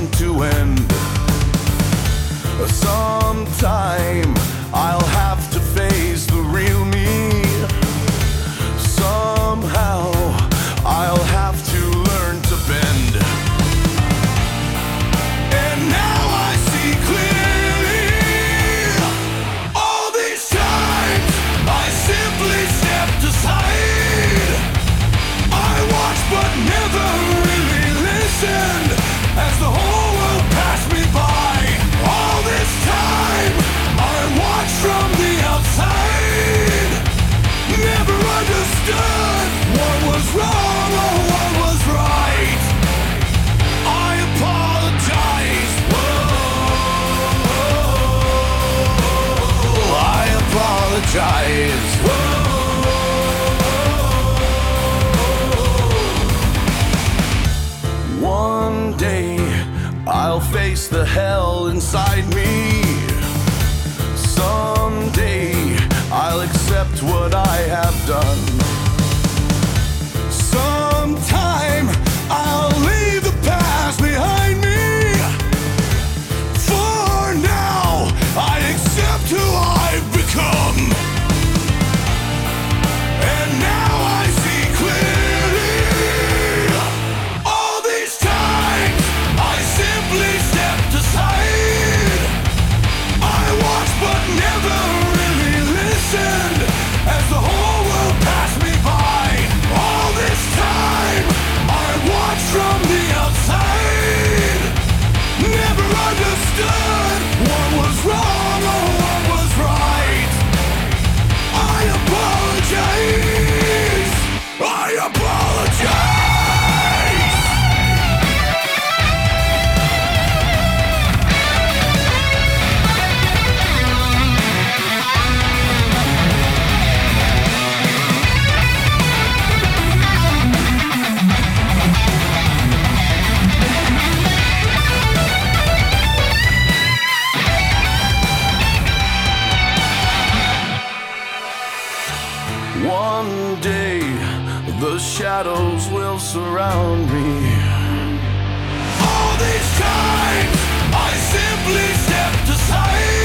to end. Sometime I'll have to face the real me. Somehow I'll have to learn to bend. And now I see clearly. All these times I simply stepped aside. I watched but never really listened as the whole world passed me by. All this time I watched from the outside. Never understood what was wrong or what was right. I apologize. Whoa, I apologize. One day I'll face the hell inside me. Someday I'll accept what I have done. Sometime I'll leave the past behind me. For now I accept who I've become. And now I see clearly. All these times I simply stepped aside. I watched but never really listened as the whole world passed me by. All this time I watched from the outside. Never understood what was wrong or what was right. I apologize. I apologize. One day the shadows will surround me. All these times I simply stepped aside.